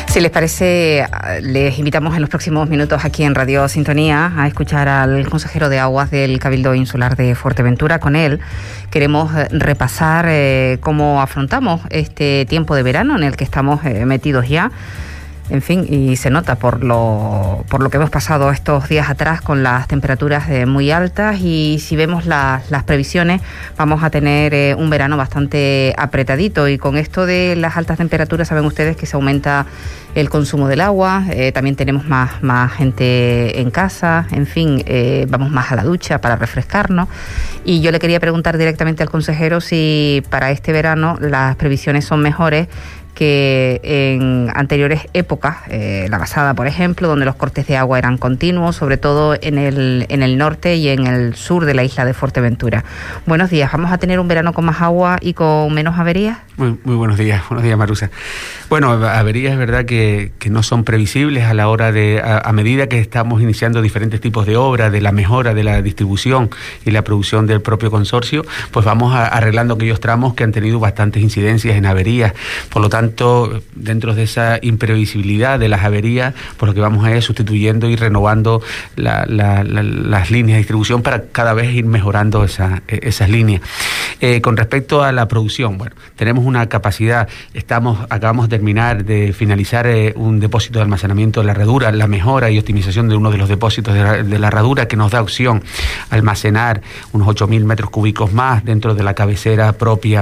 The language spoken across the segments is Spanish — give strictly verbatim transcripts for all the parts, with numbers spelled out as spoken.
Si les parece, les invitamos en los próximos minutos aquí en Radio Sintonía a escuchar al consejero de Aguas del Cabildo Insular de Fuerteventura. Con él queremos repasar eh, cómo afrontamos este tiempo de verano en el que estamos eh, metidos ya. En fin, y se nota por lo por lo que hemos pasado estos días atrás con las temperaturas eh, muy altas, y si vemos la, las previsiones vamos a tener eh, un verano bastante apretadito, y con esto de las altas temperaturas saben ustedes que se aumenta el consumo del agua, eh, también tenemos más, más gente en casa, en fin, eh, vamos más a la ducha para refrescarnos, y yo le quería preguntar directamente al consejero si para este verano las previsiones son mejores que en anteriores épocas, eh, la pasada por ejemplo, donde los cortes de agua eran continuos, sobre todo en el, en el norte y en el sur de la isla de Fuerteventura. Buenos días, ¿vamos a tener un verano con más agua y con menos averías? Muy, muy buenos días, buenos días Marusa. Bueno, averías es verdad que, que no son previsibles a la hora de, a, a medida que estamos iniciando diferentes tipos de obras, de la mejora de la distribución y la producción del propio consorcio, pues vamos a, arreglando aquellos tramos que han tenido bastantes incidencias en averías. Por lo tanto, dentro de esa imprevisibilidad de las averías, por lo que vamos a ir sustituyendo y renovando la, la, la, las líneas de distribución para cada vez ir mejorando esa, esas líneas. Eh, con respecto a la producción, bueno, tenemos una capacidad, estamos acabamos de terminar de finalizar eh, un depósito de almacenamiento de la herradura, la mejora y optimización de uno de los depósitos de la, de la herradura, que nos da opción a almacenar unos ocho mil metros cúbicos más dentro de la cabecera propia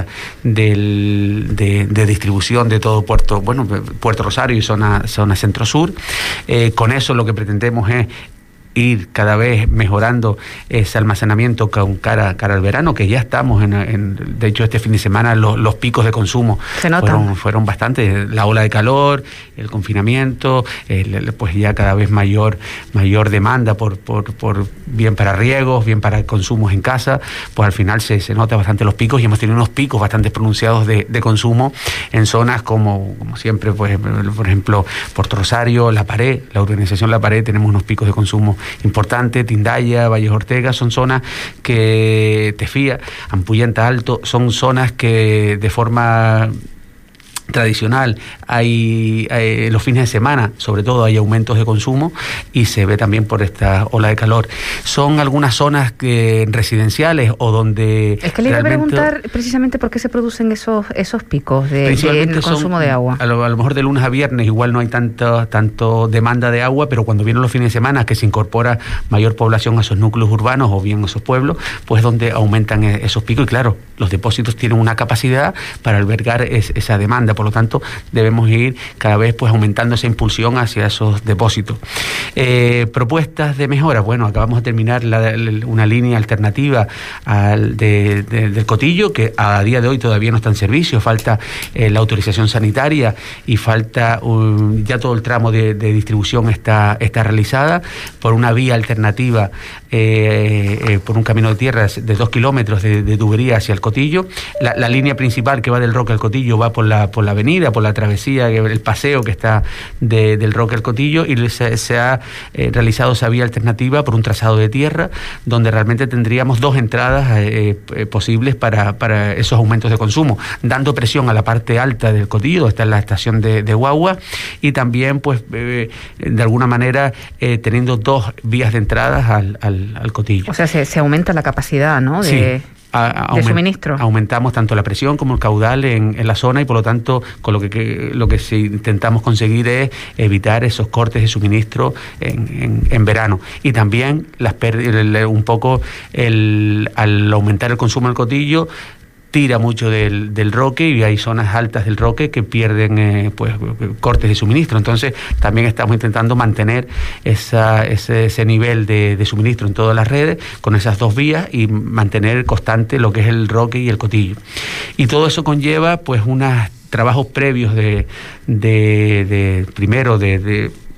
del, de, de distribución de todo Puerto, bueno, Puerto Rosario y zona, zona centro-sur. Eh, con eso lo que pretendemos es ir cada vez mejorando ese almacenamiento con cara, cara al verano, que ya estamos en, en de hecho este fin de semana los, los picos de consumo fueron, fueron bastante, la ola de calor, el confinamiento, el, pues ya cada vez mayor mayor demanda por, por, por bien para riegos, bien para consumos en casa, pues al final se, se nota bastante los picos, y hemos tenido unos picos bastante pronunciados de, de consumo en zonas como, como siempre, pues por ejemplo Puerto Rosario, La Pared, la urbanización La Pared, tenemos unos picos de consumo importante, Tindaya, Valles Ortega, son zonas que, Tefía, Ampullenta Alto, son zonas que de forma tradicional hay, hay los fines de semana, sobre todo hay aumentos de consumo, y se ve también por esta ola de calor. Son algunas zonas que, residenciales o donde es que le iba a preguntar precisamente por qué se producen esos esos picos de, de en el consumo son, de agua. A lo, a lo mejor de lunes a viernes igual no hay tanto, tanto demanda de agua, pero cuando vienen los fines de semana, que se incorpora mayor población a esos núcleos urbanos o bien a esos pueblos, pues donde aumentan esos picos, y claro, los depósitos tienen una capacidad para albergar es, esa demanda. Por lo tanto, debemos ir cada vez pues aumentando esa impulsión hacia esos depósitos. Eh, propuestas de mejora. Bueno, acabamos de terminar la, la, una línea alternativa al de, de, del Cotillo, que a día de hoy todavía no está en servicio. Falta eh, la autorización sanitaria y falta un, ya todo el tramo de, de distribución está, está realizada por una vía alternativa, eh, eh, por un camino de tierra de dos kilómetros de, de tubería hacia el Cotillo. La, la línea principal que va del Roque al Cotillo va por la, por la avenida, por la travesía, el paseo que está de, del Roque al Cotillo, y se, se ha eh, realizado esa vía alternativa por un trazado de tierra, donde realmente tendríamos dos entradas eh, eh, posibles para, para esos aumentos de consumo, dando presión a la parte alta del Cotillo, donde está la estación de, de Guagua, y también pues eh, de alguna manera eh, teniendo dos vías de entradas al, al, al Cotillo. O sea, se, se aumenta la capacidad, ¿no? De... Sí. A, de suministro. Aumentamos tanto la presión como el caudal en, en la zona, y por lo tanto con lo que, que lo que sí intentamos conseguir es evitar esos cortes de suministro en, en, en verano, y también las pérdidas, un poco el, al aumentar el consumo del Cotillo tira mucho del, del Roque, y hay zonas altas del Roque que pierden eh, pues cortes de suministro. Entonces también estamos intentando mantener esa, ese, ese nivel de, de suministro en todas las redes con esas dos vías, y mantener constante lo que es el Roque y el Cotillo. Y todo eso conlleva pues unos trabajos previos de, de, de primero de, de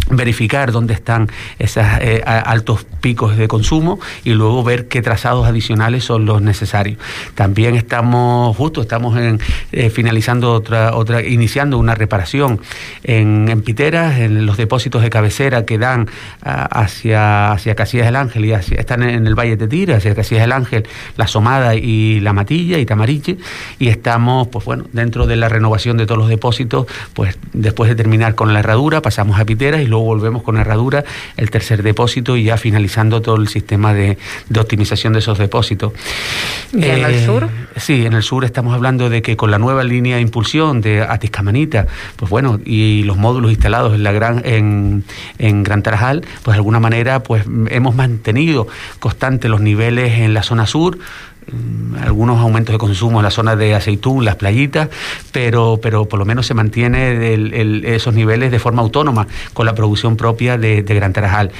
verificar dónde están esos eh, altos picos de consumo y luego ver qué trazados adicionales son los necesarios. También estamos justo estamos en, eh, finalizando otra otra iniciando una reparación en, en piteras, en los depósitos de cabecera que dan a, hacia hacia Casillas del Ángel y hacia, están en el Valle de Tira, hacia Casillas del Ángel, La Somada y La Matilla y Tamariche, y estamos pues bueno dentro de la renovación de todos los depósitos. Pues después de terminar con la herradura pasamos a piteras y luego volvemos con herradura, el tercer depósito, y ya finalizando todo el sistema de, de optimización de esos depósitos. ¿Y eh, en el sur? Sí, en el sur estamos hablando de que con la nueva línea de impulsión de Atiscamanita, pues bueno, y los módulos instalados en la gran en, en Gran Tarajal, pues de alguna manera pues hemos mantenido constantes los niveles en la zona sur, algunos aumentos de consumo en la zona de Aceitún, las playitas, pero pero por lo menos se mantiene el, el, esos niveles de forma autónoma con la producción propia de, de Gran Tarajal.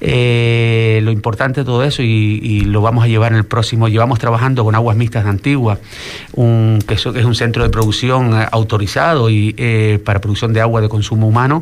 Eh, lo importante de todo eso, y, y lo vamos a llevar en el próximo, llevamos trabajando con Aguas Mixtas de Antigua, un, que, eso, que es un centro de producción autorizado y eh, para producción de agua de consumo humano,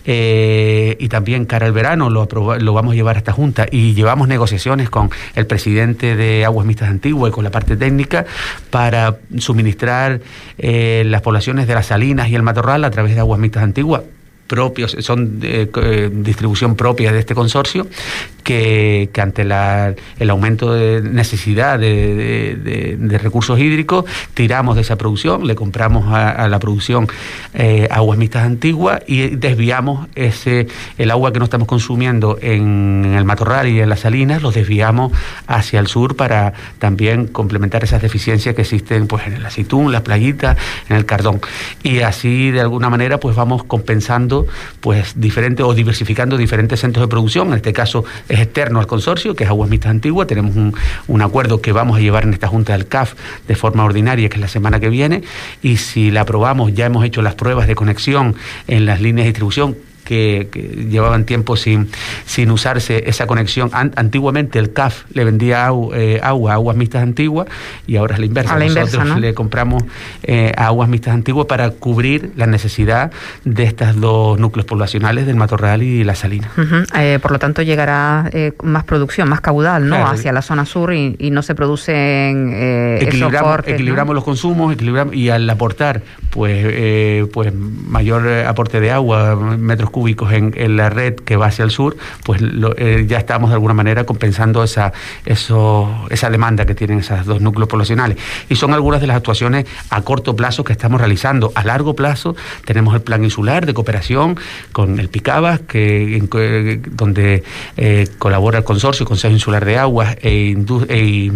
eh, y también cara al verano lo, aproba, lo vamos a llevar a esta junta, y llevamos negociaciones con el presidente de Aguas Mixtas de Antigua y con la parte técnica para suministrar eh, las poblaciones de las Salinas y el Matorral a través de Aguas Mixtas Antiguas, propios, son de, eh, distribución propia de este consorcio, que, que ante la, el aumento de necesidad de, de, de, de recursos hídricos, tiramos de esa producción, le compramos a, a la producción eh, Aguas Mixtas Antiguas y desviamos ese el agua que no estamos consumiendo en, en el Matorral y en las Salinas, los desviamos hacia el sur para también complementar esas deficiencias que existen pues en el Aceitún, las playitas, en el Cardón. Y así de alguna manera pues vamos compensando pues diferentes o diversificando diferentes centros de producción. En este caso es externo al consorcio, que es Aguas Mixtas Antiguas. Tenemos un, un acuerdo que vamos a llevar en esta junta del C A F de forma ordinaria, que es la semana que viene, y si la aprobamos, ya hemos hecho las pruebas de conexión en las líneas de distribución Que, que llevaban tiempo sin, sin usarse esa conexión. An, antiguamente el C A F le vendía au, eh, agua a Aguas Mixtas Antiguas, y ahora es la inversa. A la Nosotros inversa, ¿no? le compramos eh, a Aguas Mixtas Antiguas para cubrir la necesidad de estos dos núcleos poblacionales del Matorral y la Salina. Uh-huh. Eh, por lo tanto, llegará eh, más producción, más caudal, ¿no? Claro. Hacia la zona sur y, y no se producen eh, equilibramos, esos cortes, equilibramos ¿no? los consumos, equilibramos, y al aportar pues, eh, pues mayor aporte de agua, metros cúbicos en, en la red que va hacia el sur, pues lo, eh, ya estamos de alguna manera compensando esa eso esa demanda que tienen esos dos núcleos poblacionales. Y son algunas de las actuaciones a corto plazo que estamos realizando. A largo plazo tenemos el plan insular de cooperación con el Picabas, que, en, donde eh, colabora el consorcio, Consejo Insular de Aguas e, e,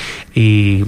y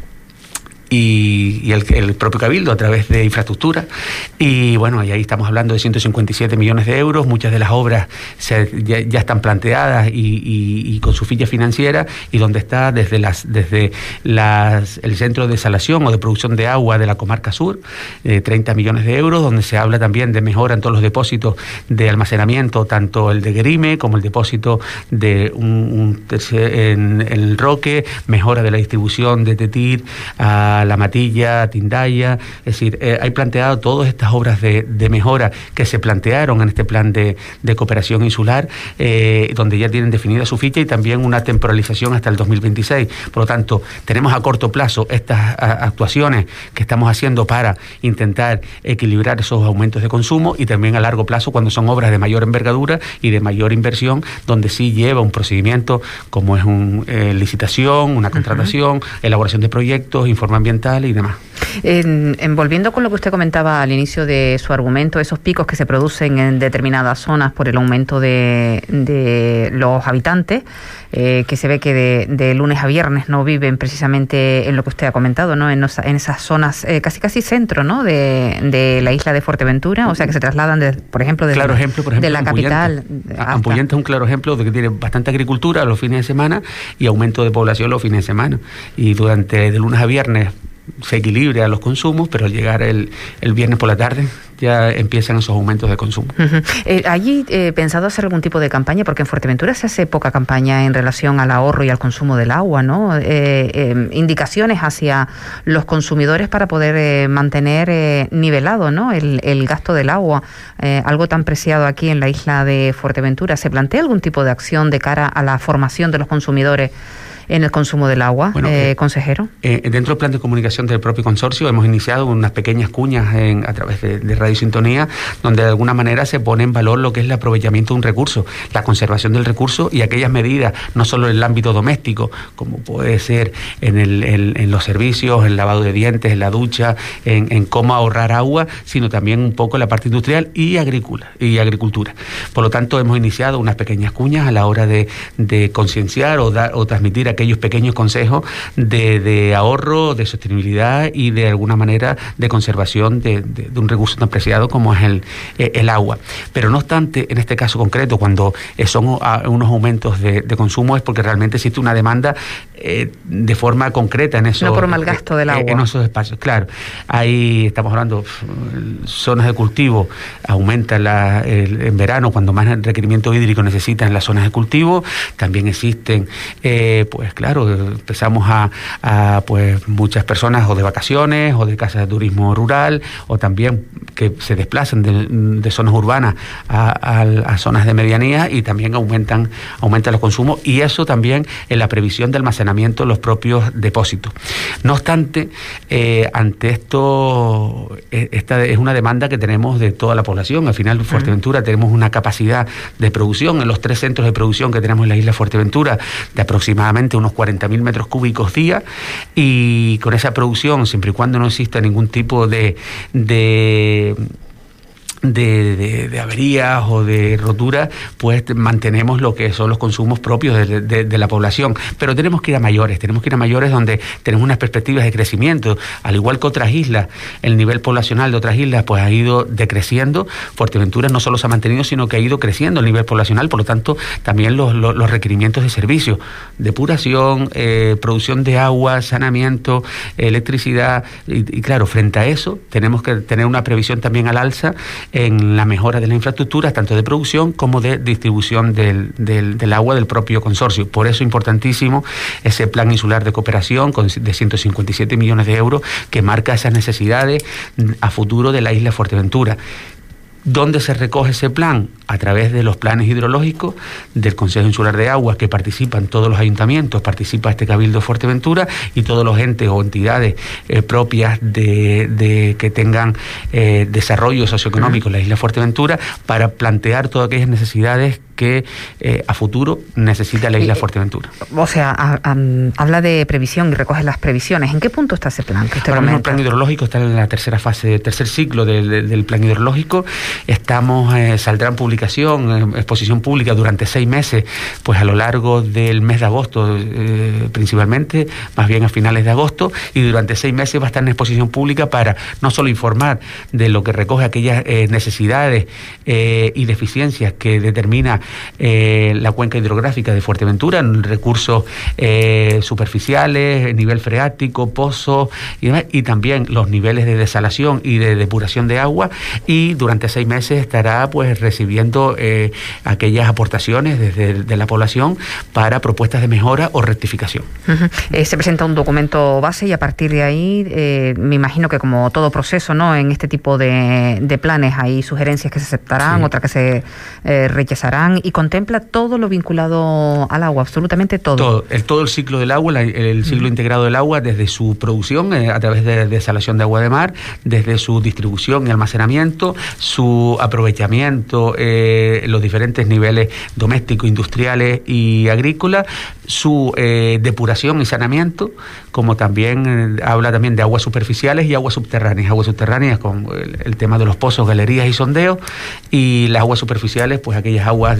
y, y el, el propio Cabildo a través de infraestructura, y bueno, y ahí estamos hablando de ciento cincuenta y siete millones de euros. Muchas de las obras se, ya, ya están planteadas y, y, y con su ficha financiera, y donde está desde las desde las el centro de desalación o de producción de agua de la comarca sur, eh, treinta millones de euros, donde se habla también de mejora en todos los depósitos de almacenamiento, tanto el de Grime como el depósito de un, un tercer, en, en el Roque, mejora de la distribución de Tetir a La Matilla, Tindaya. Es decir, eh, hay planteado todas estas obras de, de mejora que se plantearon en este plan de, de cooperación insular, eh, donde ya tienen definida su ficha y también una temporalización hasta el dos mil veintiséis. Por lo tanto, tenemos a corto plazo estas a, actuaciones que estamos haciendo para intentar equilibrar esos aumentos de consumo, y también a largo plazo cuando son obras de mayor envergadura y de mayor inversión, donde sí lleva un procedimiento como es una eh, licitación, una contratación, uh-huh. elaboración de proyectos, informe ambiental y demás. En, en volviendo con lo que usted comentaba al inicio de su argumento, esos picos que se producen en determinadas zonas por el aumento de, de los habitantes, eh, que se ve que de, de lunes a viernes no viven precisamente en lo que usted ha comentado, ¿no? En, los, en esas zonas eh, casi casi centro, ¿no? De, de la isla de Fuerteventura, o sea que se trasladan, de, por ejemplo, de, claro ejemplo, por ejemplo, de la capital. Ampullente es un claro ejemplo de que tiene bastante agricultura los fines de semana y aumento de población los fines de semana. Y durante de lunes a viernes se equilibra los consumos, pero al llegar el, el viernes por la tarde ya empiezan esos aumentos de consumo. Uh-huh. Eh, ¿Allí eh, pensado hacer algún tipo de campaña? Porque en Fuerteventura se hace poca campaña en relación al ahorro y al consumo del agua, ¿no? Eh, eh, indicaciones hacia los consumidores para poder eh, mantener eh, nivelado, ¿no?, el, el gasto del agua, eh, algo tan preciado aquí en la isla de Fuerteventura. ¿Se plantea algún tipo de acción de cara a la formación de los consumidores en el consumo del agua, bueno, eh, eh, consejero? Eh, dentro del plan de comunicación del propio consorcio hemos iniciado unas pequeñas cuñas en, a través de, de Radio Sintonía, donde de alguna manera se pone en valor lo que es el aprovechamiento de un recurso, la conservación del recurso y aquellas medidas, no solo en el ámbito doméstico, como puede ser en, el, en, en los servicios, en el lavado de dientes, en la ducha, en, en cómo ahorrar agua, sino también un poco en la parte industrial y agrícola y agricultura. Por lo tanto, hemos iniciado unas pequeñas cuñas a la hora de, de concienciar o, dar, o transmitir aquellos pequeños consejos de, de ahorro, de sostenibilidad y de alguna manera de conservación de, de, de un recurso tan preciado como es el, el agua. Pero no obstante, en este caso concreto, cuando son unos aumentos de, de consumo, es porque realmente existe una demanda eh, de forma concreta en esos, no por mal gasto del agua. En esos espacios, claro. Ahí estamos hablando, zonas de cultivo, aumenta la, el, en verano cuando más requerimiento hídrico necesitan en las zonas de cultivo. También existen, eh, pues Pues claro, empezamos a, a pues muchas personas o de vacaciones o de casas de turismo rural o también que se desplazan de, de zonas urbanas a, a, a zonas de medianía y también aumentan, aumentan los consumos y eso también en la previsión de almacenamiento de los propios depósitos. No obstante, eh, ante esto, esta es una demanda que tenemos de toda la población. Al final, en Fuerteventura uh-huh. tenemos una capacidad de producción en los tres centros de producción que tenemos en la isla de Fuerteventura de aproximadamente unos cuarenta mil metros cúbicos día y con esa producción, siempre y cuando no exista ningún tipo de de De, de, de averías o de roturas, pues mantenemos lo que son los consumos propios de, de, de la población. Pero tenemos que ir a mayores, tenemos que ir a mayores donde tenemos unas perspectivas de crecimiento. Al igual que otras islas, el nivel poblacional de otras islas pues ha ido decreciendo. Fuerteventura no solo se ha mantenido, sino que ha ido creciendo el nivel poblacional, por lo tanto, también los, los, los requerimientos de servicios, depuración, eh, producción de agua, saneamiento, electricidad, y, y claro, frente a eso, tenemos que tener una previsión también al alza en la mejora de la infraestructura, tanto de producción como de distribución del, del, del agua del propio consorcio. Por eso es importantísimo ese plan insular de cooperación con, de ciento cincuenta y siete millones de euros que marca esas necesidades a futuro de la isla de Fuerteventura. ¿Dónde se recoge ese plan? A través de los planes hidrológicos del Consejo Insular de Aguas, que participan todos los ayuntamientos, participa este Cabildo de Fuerteventura y todos los entes o entidades eh, propias de, de que tengan eh, desarrollo socioeconómico en la isla de Fuerteventura para plantear todas aquellas necesidades que eh, a futuro necesita la isla de Fuerteventura. O sea, a, a, habla de previsión y recoge las previsiones. ¿En qué punto está ese plan que usted Ahora comenta? mismo el plan hidrológico está en la tercera fase, tercer ciclo del, del, del plan hidrológico. Estamos, eh, saldrá en publicación, eh, exposición pública durante seis meses, pues a lo largo del mes de agosto, eh, principalmente, más bien a finales de agosto, y durante seis meses va a estar en exposición pública para no solo informar de lo que recoge aquellas eh, necesidades eh, y deficiencias que determina eh, la cuenca hidrográfica de Fuerteventura, en recursos eh, superficiales, nivel freático, pozos y demás, y también los niveles de desalación y de depuración de agua, y durante seis meses estará pues recibiendo eh, aquellas aportaciones desde de la población para propuestas de mejora o rectificación. Uh-huh. Eh, se presenta un documento base y a partir de ahí eh, me imagino que como todo proceso, ¿no?, en este tipo de, de planes hay sugerencias que se aceptarán, sí. otras que se eh, rechazarán, y contempla todo lo vinculado al agua, absolutamente todo. Todo el, todo el ciclo del agua, la, el ciclo uh-huh. integrado del agua, desde su producción eh, a través de desalación de agua de mar, desde su distribución y almacenamiento, su aprovechamiento, eh, los diferentes niveles domésticos, industriales y agrícolas, su eh, depuración y saneamiento, como también eh, habla también de aguas superficiales y aguas subterráneas, aguas subterráneas con el, el tema de los pozos, galerías y sondeos, y las aguas superficiales, pues aquellas aguas de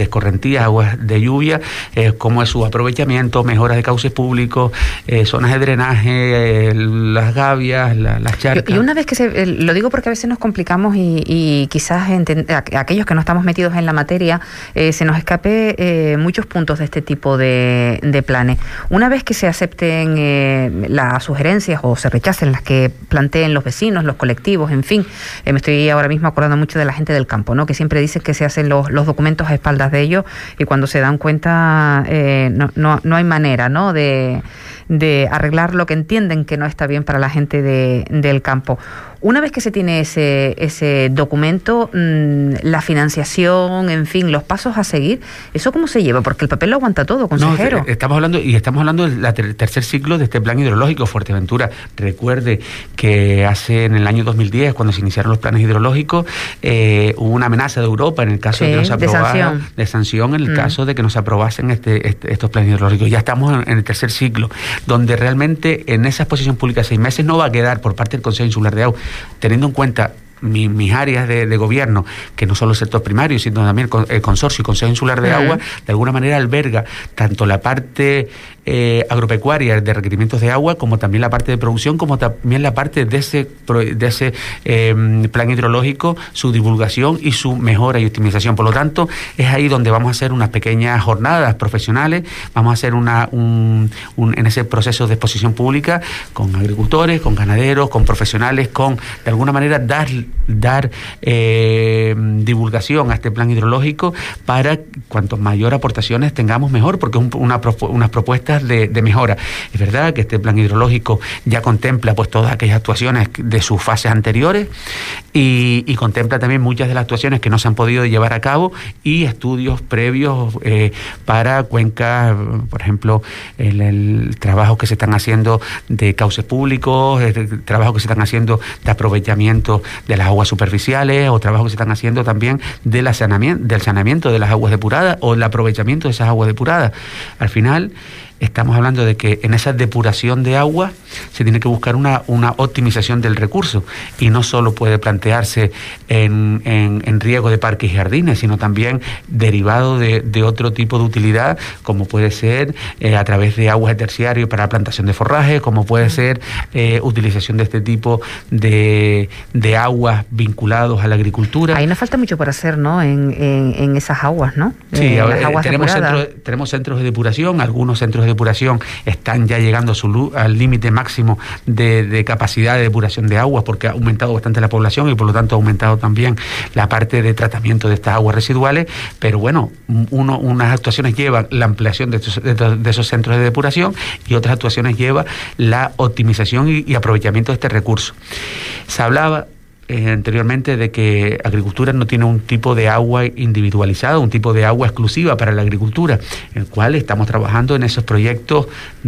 de escorrentías, aguas de lluvia, eh, cómo es su aprovechamiento, mejoras de cauces públicos, eh, zonas de drenaje, eh, las gavias, la, las charcas. Y una vez que se, lo digo porque a veces nos complicamos y, y quizás enten, aquellos que no estamos metidos en la materia, eh, se nos escape eh, muchos puntos de este tipo de, de planes. Una vez que se acepten eh, las sugerencias o se rechacen las que planteen los vecinos, los colectivos, en fin, eh, me estoy ahora mismo acordando mucho de la gente del campo, ¿no? Que siempre dicen que se hacen los, los documentos a espaldas de ellos y cuando se dan cuenta eh, no, no, no hay manera, ¿no? de, de arreglar lo que entienden que no está bien para la gente de, del campo. Una vez que se tiene ese, ese documento, mmm, la financiación, en fin, los pasos a seguir, ¿eso cómo se lleva? Porque el papel lo aguanta todo, consejero. No, estamos hablando, y estamos hablando del ter- tercer ciclo de este plan hidrológico Fuerteventura. Recuerde que hace, en el año dos mil diez, cuando se iniciaron los planes hidrológicos, eh, hubo una amenaza de Europa en el caso sí, de que no se aprobara, de sanción, de sanción en el mm. caso de que no se aprobasen este, este, estos planes hidrológicos. Ya estamos en, en el tercer ciclo, donde realmente en esa exposición pública de seis meses no va a quedar por parte del Consejo Insular de Agua, teniendo en cuenta mi, mis áreas de, de gobierno, que no solo el sector primario, sino también el consorcio y Consejo Insular de Agua, de alguna manera alberga tanto la parte eh, agropecuaria de requerimientos de agua, como también la parte de producción, como también la parte de ese, de ese eh, plan hidrológico, su divulgación y su mejora y optimización. Por lo tanto, es ahí donde vamos a hacer unas pequeñas jornadas profesionales, vamos a hacer una un, un, en ese proceso de exposición pública con agricultores, con ganaderos, con profesionales, con, de alguna manera, dar, dar eh, divulgación a este plan hidrológico para cuanto mayor aportaciones tengamos mejor, porque es un, una, unas propuestas De, de mejora. Es verdad que este plan hidrológico ya contempla pues todas aquellas actuaciones de sus fases anteriores y, y contempla también muchas de las actuaciones que no se han podido llevar a cabo y estudios previos eh, para cuencas, por ejemplo, el, el trabajo que se están haciendo de cauces públicos, el trabajo que se están haciendo de aprovechamiento de las aguas superficiales o trabajo que se están haciendo también de la saneamiento, del saneamiento de las aguas depuradas o el aprovechamiento de esas aguas depuradas. Al final, estamos hablando de que en esa depuración de agua se tiene que buscar una, una optimización del recurso y no solo puede plantearse en, en, en riego de parques y jardines, sino también derivado de, de otro tipo de utilidad, como puede ser eh, a través de aguas de terciario para la plantación de forraje, como puede ser eh, utilización de este tipo de, de aguas vinculados a la agricultura. Ahí nos falta mucho por hacer, ¿no? En, en, en esas aguas, ¿no? Sí, eh, ahora, las aguas tenemos, centros, tenemos centros de depuración, algunos centros de depuración están ya llegando a su, al límite máximo de, de capacidad de depuración de aguas porque ha aumentado bastante la población y por lo tanto ha aumentado también la parte de tratamiento de estas aguas residuales, pero bueno, uno, unas actuaciones llevan la ampliación de, estos, de, de esos centros de depuración y otras actuaciones llevan la optimización y, y aprovechamiento de este recurso. Se hablaba Eh, anteriormente de que agricultura no tiene un tipo de agua individualizado, un tipo de agua exclusiva para la agricultura, el cual estamos trabajando en esos proyectos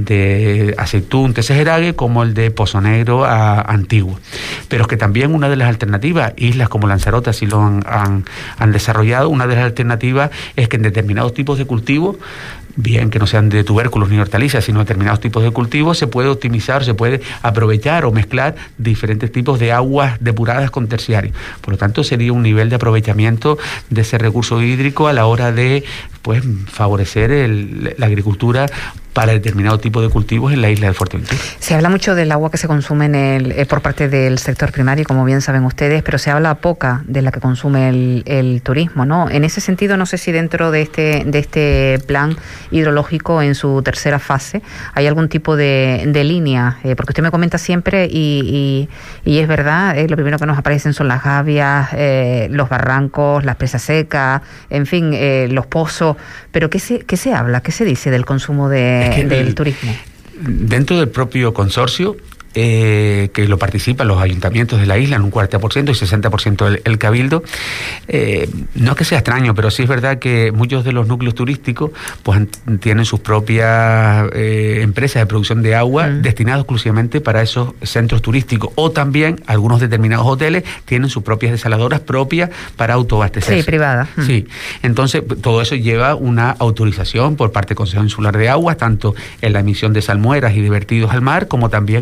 de Aceitún, Tesejerague, como el de Pozo Negro a Antigua. Pero es que también una de las alternativas, islas como Lanzarote así lo han, han, han desarrollado, una de las alternativas es que en determinados tipos de cultivos, bien que no sean de tubérculos ni hortalizas, sino determinados tipos de cultivos, se puede optimizar, se puede aprovechar o mezclar diferentes tipos de aguas depuradas con terciario. Por lo tanto, sería un nivel de aprovechamiento de ese recurso hídrico a la hora de pues favorecer el, la agricultura para determinado tipo de cultivos en la isla de Fuerteventura. Se habla mucho del agua que se consume en el, eh, por parte del sector primario, como bien saben ustedes, pero se habla poca de la que consume el, el turismo, ¿no? En ese sentido, no sé si dentro de este, de este plan hidrológico, en su tercera fase, hay algún tipo de, de línea, eh, porque usted me comenta siempre, y, y, y es verdad, eh, lo primero que nos aparecen son las gavias, eh, los barrancos, las presas secas, en fin, eh, los pozos, pero ¿qué se, qué se habla, qué se dice del consumo de Es que del el, turismo? Dentro del propio consorcio, eh, que lo participan los ayuntamientos de la isla en un cuarenta por ciento y sesenta por ciento el, el cabildo, eh, no es que sea extraño, pero sí es verdad que muchos de los núcleos turísticos pues tienen sus propias eh, empresas de producción de agua mm. destinadas exclusivamente para esos centros turísticos, o también algunos determinados hoteles tienen sus propias desaladoras propias para autoabastecerse. Sí, privadas. Mm. Sí, entonces todo eso lleva una autorización por parte del Consejo Insular de Aguas, tanto en la emisión de salmueras y de vertidos al mar, como también en la autorización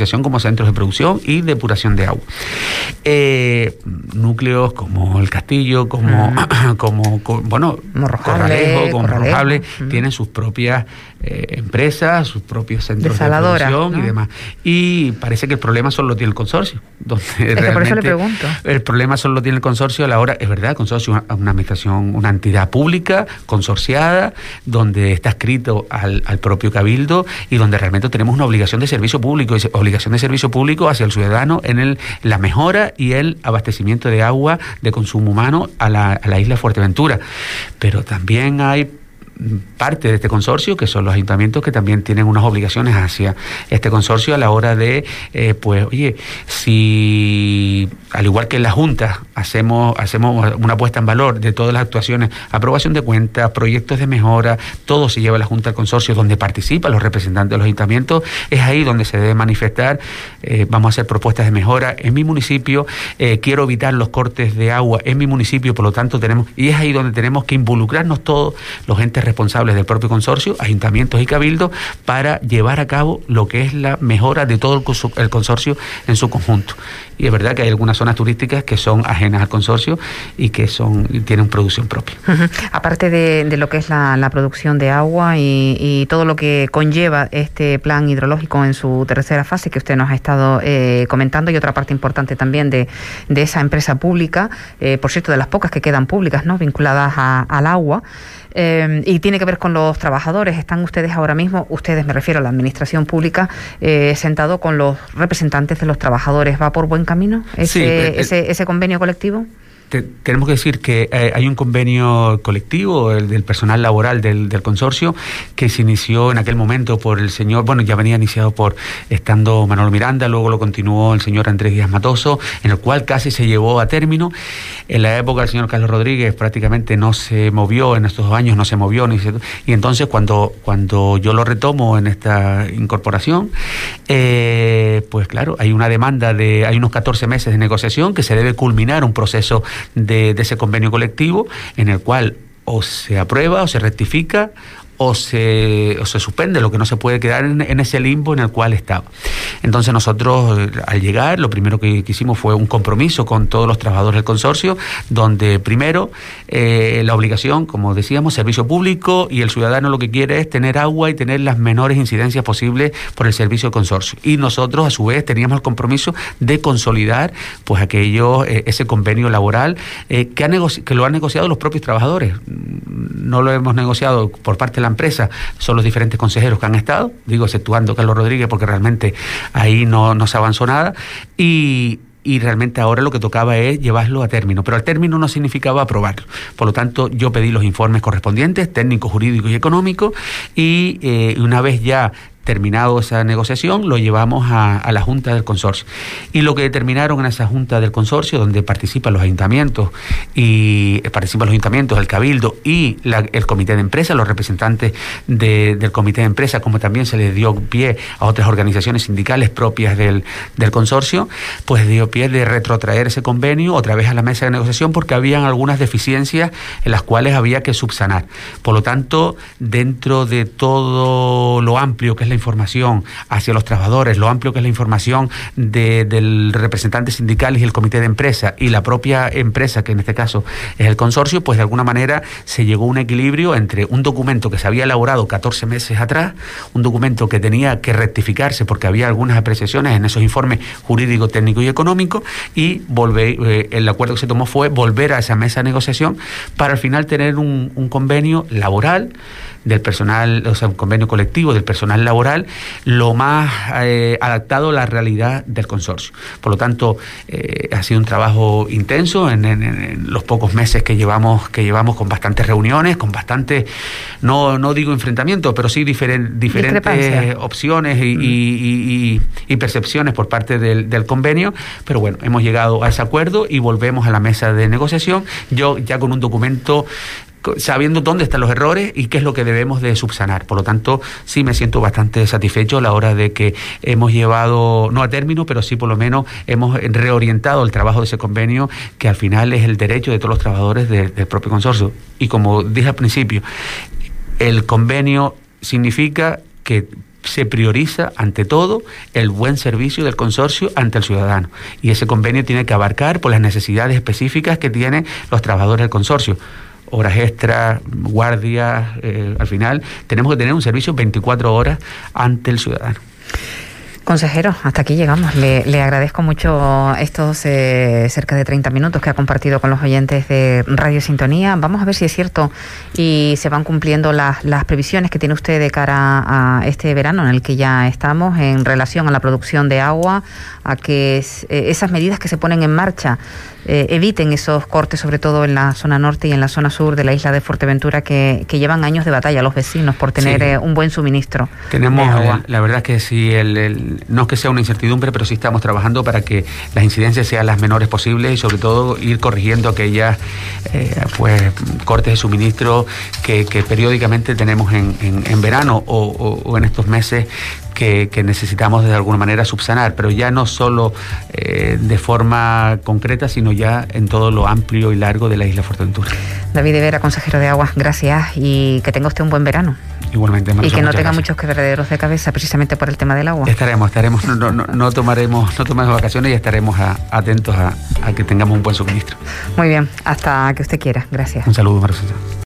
utilización como centros de producción y depuración de agua. Eh, núcleos como El Castillo, como, uh-huh. como, como bueno, Morrojable, Corralejo, como Morrojable, uh-huh. tienen sus propias eh, empresas, sus propios centros Desaladora, de producción, ¿no? Y demás. Y parece que el problema solo lo tiene el consorcio. Donde es realmente que por eso le pregunto. El problema solo lo tiene el consorcio a la hora, es verdad, el consorcio es una, una administración, una entidad pública, consorciada, donde está escrito al, al propio Cabildo y donde realmente tenemos una obligación de servicio público, y obligación de servicio público hacia el ciudadano en el, la mejora y el abastecimiento de agua de consumo humano a la, a la isla de Fuerteventura. Pero también hay parte de este consorcio, que son los ayuntamientos, que también tienen unas obligaciones hacia este consorcio a la hora de, eh, pues, oye, si al igual que en la Junta hacemos hacemos una puesta en valor de todas las actuaciones, aprobación de cuentas, proyectos de mejora, todo se lleva a la Junta del Consorcio, donde participan los representantes de los ayuntamientos, es ahí donde se debe manifestar, eh, vamos a hacer propuestas de mejora en mi municipio, eh, quiero evitar los cortes de agua en mi municipio, por lo tanto tenemos, y es ahí donde tenemos que involucrarnos todos los entes responsables del propio consorcio, ayuntamientos y cabildos, para llevar a cabo lo que es la mejora de todo el consorcio en su conjunto. Y es verdad que hay algunas zonas turísticas que son ajenas al consorcio y que son tienen producción propia. Uh-huh. Aparte de, de lo que es la, la producción de agua y, y todo lo que conlleva este plan hidrológico en su tercera fase que usted nos ha estado eh, comentando, y otra parte importante también de, de esa empresa pública, eh, por cierto, de las pocas que quedan públicas, ¿no?, vinculadas a, al agua, eh, y tiene que ver con los trabajadores. Están ustedes ahora mismo, ustedes me refiero a la administración pública, eh, sentado con los representantes de los trabajadores. ¿Va por buen camino ese, sí, eh, ese, ese convenio colectivo? Te, tenemos que decir que eh, hay un convenio colectivo, el del personal laboral del, del consorcio, que se inició en aquel momento por el señor, bueno, ya venía iniciado por estando Manolo Miranda, luego lo continuó el señor Andrés Díaz Matoso, en el cual casi se llevó a término. En la época del señor Carlos Rodríguez prácticamente no se movió, en estos dos años no se movió, ni se, y entonces cuando, cuando yo lo retomo en esta incorporación, eh, pues claro, hay una demanda de, hay unos catorce meses de negociación que se debe culminar un proceso De, de ese convenio colectivo en el cual o se aprueba o se rectifica o se, o se suspende, lo que no se puede quedar en, en ese limbo en el cual estaba. Entonces nosotros, al llegar, lo primero que, que hicimos fue un compromiso con todos los trabajadores del consorcio, donde primero eh, la obligación, como decíamos, servicio público, y el ciudadano lo que quiere es tener agua y tener las menores incidencias posibles por el servicio del consorcio. Y nosotros, a su vez, teníamos el compromiso de consolidar pues aquello, eh, ese convenio laboral eh, que, ha negoci- que lo han negociado los propios trabajadores. No lo hemos negociado por parte de la empresa, son los diferentes consejeros que han estado, digo, exceptuando Carlos Rodríguez, porque realmente ahí no, no se avanzó nada, y y realmente ahora lo que tocaba es llevarlo a término, pero al término no significaba aprobarlo. Por lo tanto, yo pedí los informes correspondientes, técnicos, jurídicos y económicos, y eh, una vez ya terminado esa negociación, lo llevamos a, a la Junta del Consorcio. Y lo que determinaron en esa Junta del Consorcio, donde participan los ayuntamientos, y eh, participan los ayuntamientos, el Cabildo y la, el Comité de Empresa, los representantes de, del Comité de Empresa, como también se les dio pie a otras organizaciones sindicales propias del, del consorcio, pues dio pie de retrotraer ese convenio otra vez a la mesa de negociación, porque habían algunas deficiencias en las cuales había que subsanar. Por lo tanto, dentro de todo lo amplio que es la información hacia los trabajadores, lo amplio que es la información de, del representante sindicales y el comité de empresa y la propia empresa, que en este caso es el consorcio, pues de alguna manera se llegó a un equilibrio entre un documento que se había elaborado catorce meses atrás, un documento que tenía que rectificarse porque había algunas apreciaciones en esos informes jurídicos, técnicos y económicos, y volver, eh, el acuerdo que se tomó fue volver a esa mesa de negociación para al final tener un, un convenio laboral del personal, o sea, un convenio colectivo del personal laboral, lo más eh, adaptado a la realidad del consorcio. Por lo tanto, eh, ha sido un trabajo intenso en, en, en los pocos meses que llevamos, que llevamos con bastantes reuniones, con bastantes, no, no digo enfrentamientos, pero sí diferen, diferentes opciones y, mm. y, y, y percepciones por parte del, del convenio, pero bueno, hemos llegado a ese acuerdo y volvemos a la mesa de negociación, yo ya con un documento sabiendo dónde están los errores y qué es lo que debemos de subsanar. Por lo tanto, sí me siento bastante satisfecho a la hora de que hemos llevado, no a término, pero sí por lo menos hemos reorientado el trabajo de ese convenio, que al final es el derecho de todos los trabajadores de, del propio consorcio. Y como dije al principio, el convenio significa que se prioriza ante todo el buen servicio del consorcio ante el ciudadano, y ese convenio tiene que abarcar por las necesidades específicas que tienen los trabajadores del consorcio. Horas extras, guardias, eh, al final tenemos que tener un servicio veinticuatro horas ante el ciudadano. Consejero, hasta aquí llegamos. Le, le agradezco mucho estos eh, cerca de treinta minutos que ha compartido con los oyentes de Radio Sintonía. Vamos a ver si es cierto y se van cumpliendo las, las previsiones que tiene usted de cara a este verano en el que ya estamos en relación a la producción de agua, a que es, eh, esas medidas que se ponen en marcha eh, eviten esos cortes, sobre todo en la zona norte y en la zona sur de la isla de Fuerteventura, que, que llevan años de batalla los vecinos por tener sí. eh, un buen suministro Tenemos, de agua. Eh, la verdad es que sí, el, el, no es que sea una incertidumbre, pero sí estamos trabajando para que las incidencias sean las menores posibles y sobre todo ir corrigiendo aquellas eh, pues, cortes de suministro que, que periódicamente tenemos en, en, en verano o, o, o en estos meses que, que necesitamos de alguna manera subsanar, pero ya no solo eh, de forma concreta, sino ya en todo lo amplio y largo de la isla Fuerteventura. David de Vera, consejero de Aguas, gracias y que tenga usted un buen verano. Igualmente, Marusa, y que no tenga gracias. muchos quebraderos de cabeza precisamente por el tema del agua. Estaremos, estaremos, no, no, no tomaremos, no tomaremos vacaciones y estaremos a, atentos a, a que tengamos un buen suministro. Muy bien, hasta que usted quiera. Gracias. Un saludo, Marusa.